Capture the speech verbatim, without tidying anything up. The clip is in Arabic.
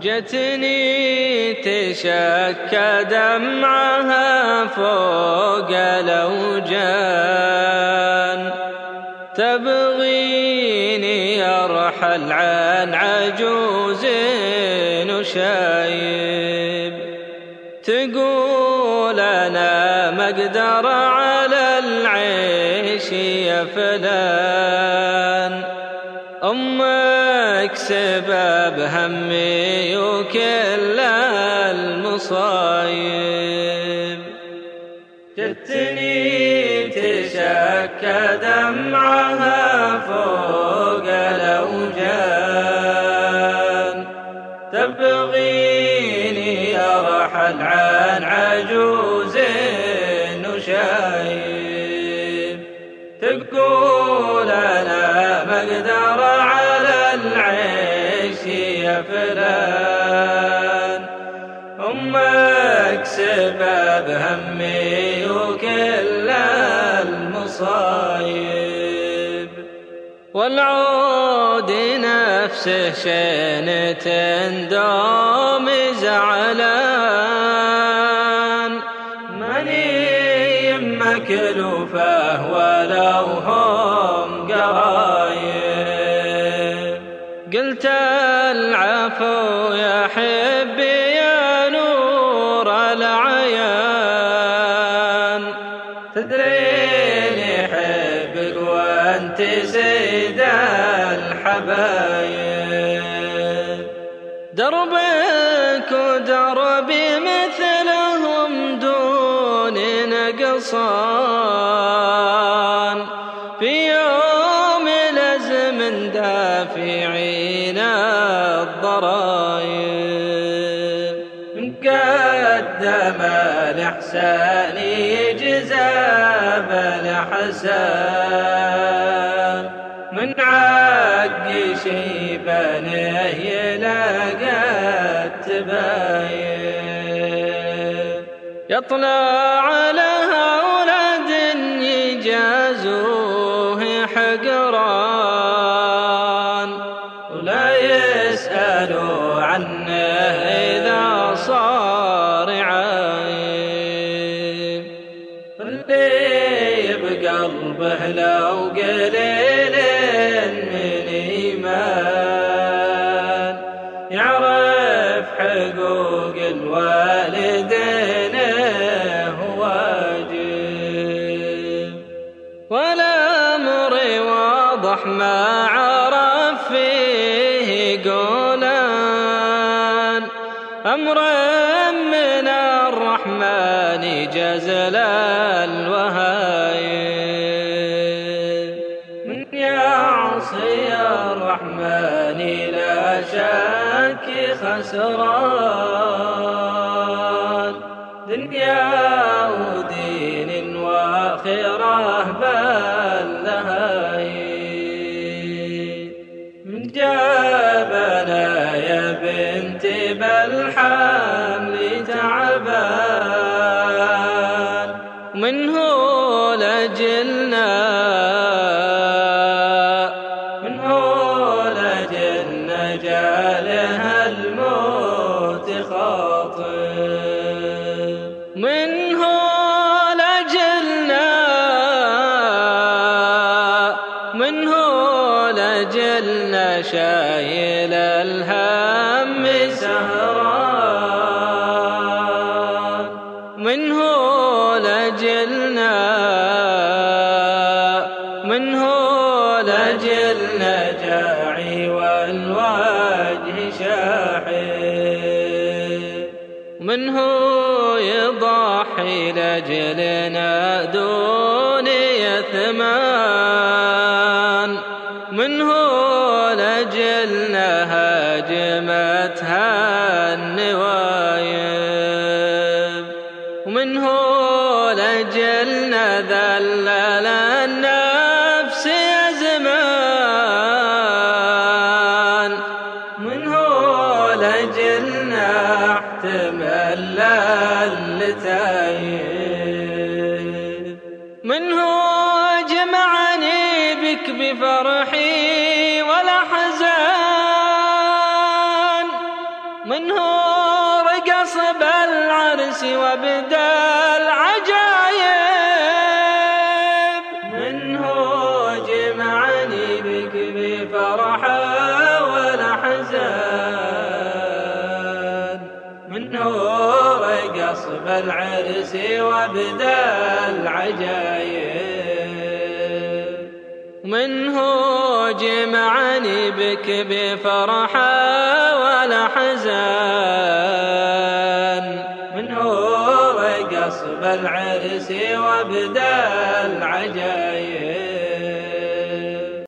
جتني تشكى دمعها فوق الأوجان، تبغيني أرحل عن عجوز وشايب، تقول أنا ما أقدر على العيش يا فلان، أمك سبب همي وكل المصايب. جتني تشكى دمعها فوق الأوجان، تبغيني أرحل عن عجوز وشايب، تقول أنا ما أقدر على العيش يا فلان، أمك سبب همي وكل المصايب. والعود نفسه شنة دوم زعلان، ماني مكلوفه ولو هم قرايب، قلت العفو يا حبي يا نور العيان، تدريني حبك وانت سيد الحبايب، دربك ودربي مثلهم دون نقصان، في يوم لازم دافعين الضرايب، من قدم الإحسان يجزى بالإحسان، من عق شيبانه يلاقى التباين، يطلع لها ولد يجازوه حقران، ولا يسألوا عنه إذا صار عايب، اللي بقلبه لو قليل من إيمان، يعرف حقوق الوالدين واجب، والأمر واضح ما عرف فيه قولان، أمر من الرحمن جزل الوهايب، من يعصي الرحمن لا شك خسران، دنيا ودين وآخرة بل لهايب، من جابنا يا بنت بالحمل تعبان، منه لجلنا منه لجلنا جالها الموت خاطر، منه لجلنا منه لجلنا شايل الهم سهران، منه لجلنا منه لجلنا جاعي والوجه شاحب، منه يضحي لجلنا دون يثمان، منه لجلنا هاجمتها النوايب، ومنه لجلنا ذلل النفس يا زمان، منه لجلنا احتمل اللتايب، منه جمعني بك بفرحي والأحزان، منه رقص بالعرس وبدا العجايب، منه جمعني بك بفرحة والأحزان، منه رقص بالعرس وبدا العجايب، منه جمعني بك بفرحة والأحزان، منه رقص بالعرس وبدا العجايب.